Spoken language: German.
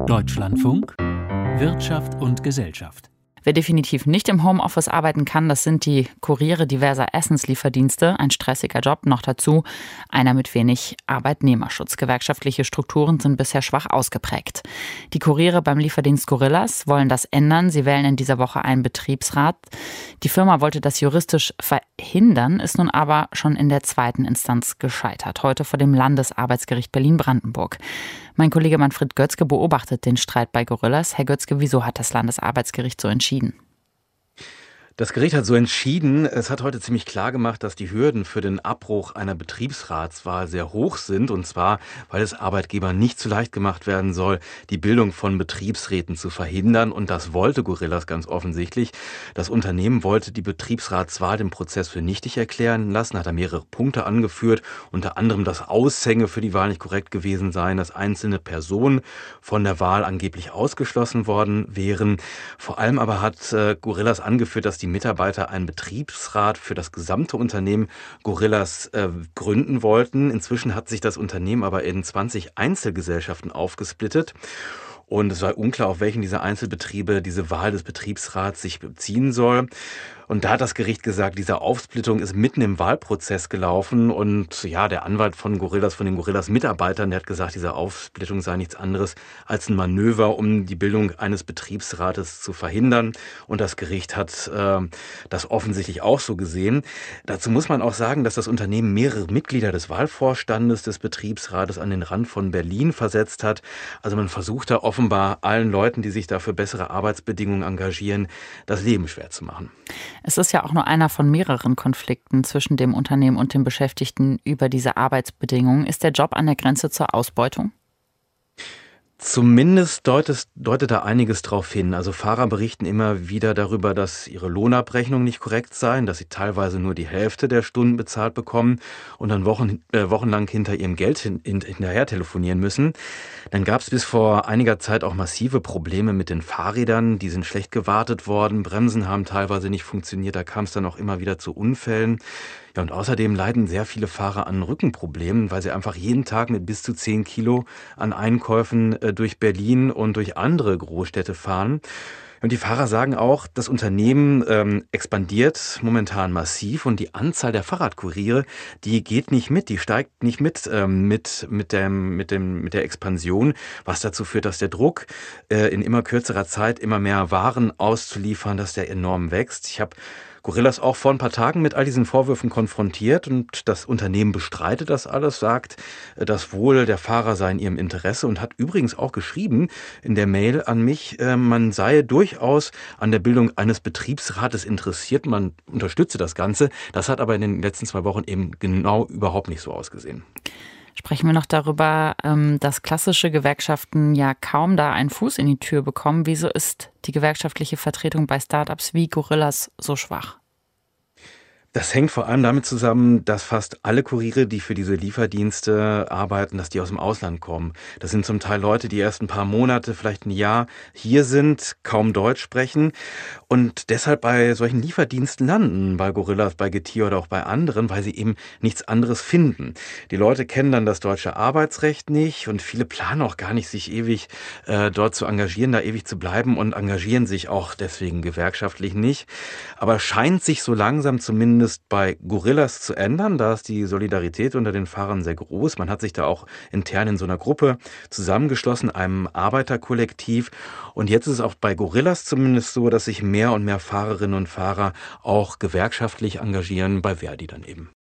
Deutschlandfunk Wirtschaft und Gesellschaft. Wer definitiv nicht im Homeoffice arbeiten kann, das sind die Kuriere diverser Essenslieferdienste. Ein stressiger Job, noch dazu einer mit wenig Arbeitnehmerschutz. Gewerkschaftliche Strukturen sind bisher schwach ausgeprägt. Die Kuriere beim Lieferdienst Gorillas wollen das ändern. Sie wählen in dieser Woche einen Betriebsrat. Die Firma wollte das juristisch verhindern, ist nun aber schon in der zweiten Instanz gescheitert. Heute vor dem Landesarbeitsgericht Berlin-Brandenburg. Mein Kollege Manfred Götzke beobachtet den Streit bei Gorillas. Herr Götzke, wieso hat das Landesarbeitsgericht so entschieden? Das Gericht hat so entschieden. Es hat heute ziemlich klar gemacht, dass die Hürden für den Abbruch einer Betriebsratswahl sehr hoch sind. Und zwar, weil es Arbeitgebern nicht so leicht gemacht werden soll, die Bildung von Betriebsräten zu verhindern. Und das wollte Gorillas ganz offensichtlich. Das Unternehmen wollte die Betriebsratswahl den Prozess für nichtig erklären lassen, hat da mehrere Punkte angeführt. Unter anderem, dass Aushänge für die Wahl nicht korrekt gewesen seien, dass einzelne Personen von der Wahl angeblich ausgeschlossen worden wären. Vor allem aber hat Gorillas angeführt, dass die Mitarbeiter einen Betriebsrat für das gesamte Unternehmen Gorillas gründen wollten. Inzwischen hat sich das Unternehmen aber in 20 Einzelgesellschaften aufgesplittet. Und es war unklar, auf welchen dieser Einzelbetriebe diese Wahl des Betriebsrats sich beziehen soll. Und da hat das Gericht gesagt, diese Aufsplittung ist mitten im Wahlprozess gelaufen. Und ja, der Anwalt von Gorillas, von den Gorillas-Mitarbeitern, der hat gesagt, diese Aufsplittung sei nichts anderes als ein Manöver, um die Bildung eines Betriebsrates zu verhindern. Und das Gericht hat das offensichtlich auch so gesehen. Dazu muss man auch sagen, dass das Unternehmen mehrere Mitglieder des Wahlvorstandes des Betriebsrates an den Rand von Berlin versetzt hat. Also man versucht da offenbar allen Leuten, die sich da für bessere Arbeitsbedingungen engagieren, das Leben schwer zu machen. Es ist ja auch nur einer von mehreren Konflikten zwischen dem Unternehmen und den Beschäftigten über diese Arbeitsbedingungen. Ist der Job an der Grenze zur Ausbeutung? Zumindest deutet da einiges drauf hin. Also Fahrer berichten immer wieder darüber, dass ihre Lohnabrechnungen nicht korrekt seien, dass sie teilweise nur die Hälfte der Stunden bezahlt bekommen und dann wochenlang hinter ihrem Geld hinterher telefonieren müssen. Dann gab es bis vor einiger Zeit auch massive Probleme mit den Fahrrädern. Die sind schlecht gewartet worden, Bremsen haben teilweise nicht funktioniert, da kam es dann auch immer wieder zu Unfällen. Ja, und außerdem leiden sehr viele Fahrer an Rückenproblemen, weil sie einfach jeden Tag mit bis zu 10 Kilo an Einkäufen durch Berlin und durch andere Großstädte fahren. Und die Fahrer sagen auch, das Unternehmen expandiert momentan massiv und die Anzahl der Fahrradkuriere, die geht nicht mit, die steigt nicht mit der Expansion, was dazu führt, dass der Druck in immer kürzerer Zeit immer mehr Waren auszuliefern, dass der enorm wächst. Ich habe Gorillas auch vor ein paar Tagen mit all diesen Vorwürfen konfrontiert und das Unternehmen bestreitet das alles, sagt, das Wohl der Fahrer sei in ihrem Interesse und hat übrigens auch geschrieben in der Mail an mich, man sei durchaus an der Bildung eines Betriebsrates interessiert, man unterstütze das Ganze. Das hat aber in den letzten 2 Wochen eben genau überhaupt nicht so ausgesehen. Sprechen wir noch darüber, dass klassische Gewerkschaften ja kaum da einen Fuß in die Tür bekommen. Wieso ist die gewerkschaftliche Vertretung bei Startups wie Gorillas so schwach? Das hängt vor allem damit zusammen, dass fast alle Kuriere, die für diese Lieferdienste arbeiten, dass die aus dem Ausland kommen. Das sind zum Teil Leute, die erst ein paar Monate, vielleicht ein Jahr hier sind, kaum Deutsch sprechen und deshalb bei solchen Lieferdiensten landen, bei Gorillas, bei Getir oder auch bei anderen, weil sie eben nichts anderes finden. Die Leute kennen dann das deutsche Arbeitsrecht nicht und viele planen auch gar nicht, sich ewig dort zu engagieren, da ewig zu bleiben und engagieren sich auch deswegen gewerkschaftlich nicht. Aber scheint sich so langsam zumindest bei Gorillas zu ändern. Da ist die Solidarität unter den Fahrern sehr groß. Man hat sich da auch intern in so einer Gruppe zusammengeschlossen, einem Arbeiterkollektiv. Und jetzt ist es auch bei Gorillas zumindest so, dass sich mehr und mehr Fahrerinnen und Fahrer auch gewerkschaftlich engagieren, bei Verdi dann eben.